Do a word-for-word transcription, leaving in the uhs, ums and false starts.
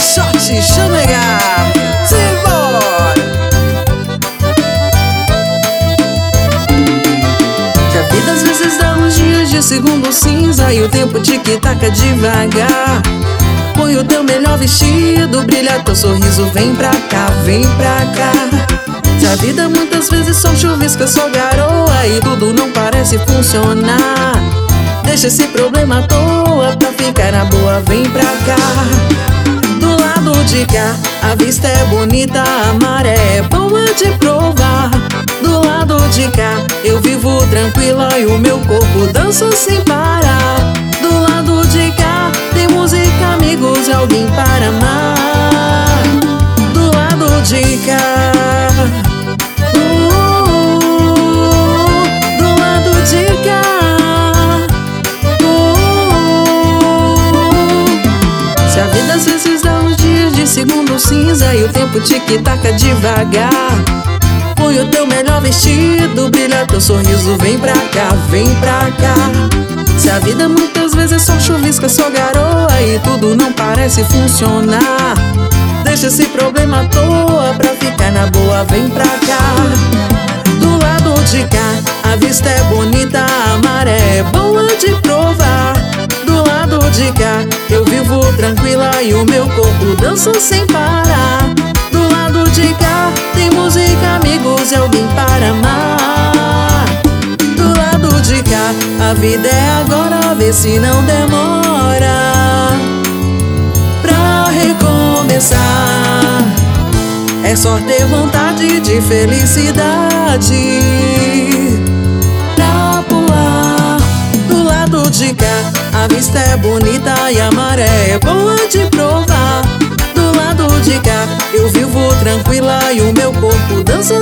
shot, chamegar, simbora. Que a vida às vezes dá uns dias de segundo cinza e o tempo tic-taca devagar. Põe o teu melhor vestido, brilha teu sorriso, vem pra cá, vem pra cá. Se a vida muitas vezes só chuvisca, só garoa e tudo não parece funcionar, deixa esse problema à toa pra ficar na boa, vem pra cá. Do lado de cá, a vista é bonita, a maré é boa de provar. Do lado de cá, eu vivo tranquila e o meu corpo dança sem parar. Do lado de cá, tem música, amigos e alguém para amar. Do lado de cá, uh, do lado de cá, uh, se a vida às vezes dá uns dias de segundo cinza e o tempo tic-taca devagar, põe o teu melhor vestido, brilha teu sorriso, vem pra cá, vem pra cá. Se a vida muitas vezes só chuvisca, só garoa e tudo não parece funcionar, deixa esse problema à toa pra ficar na boa, vem pra cá. Do lado de cá, a vista é bonita, a maré é boa de provar. Do lado de cá, eu vivo tranquila e o meu corpo dança sem parar. Do lado de cá, tem música, amigos e alguém para amar. Do lado de cá, a vida é agora, vê se não demora pra recomeçar. É só ter vontade de felicidade pra pular. Do lado de cá, a vista é bonita e a maré é boa de provar. Do lado de cá, eu vivo tranquila e o meu corpo dança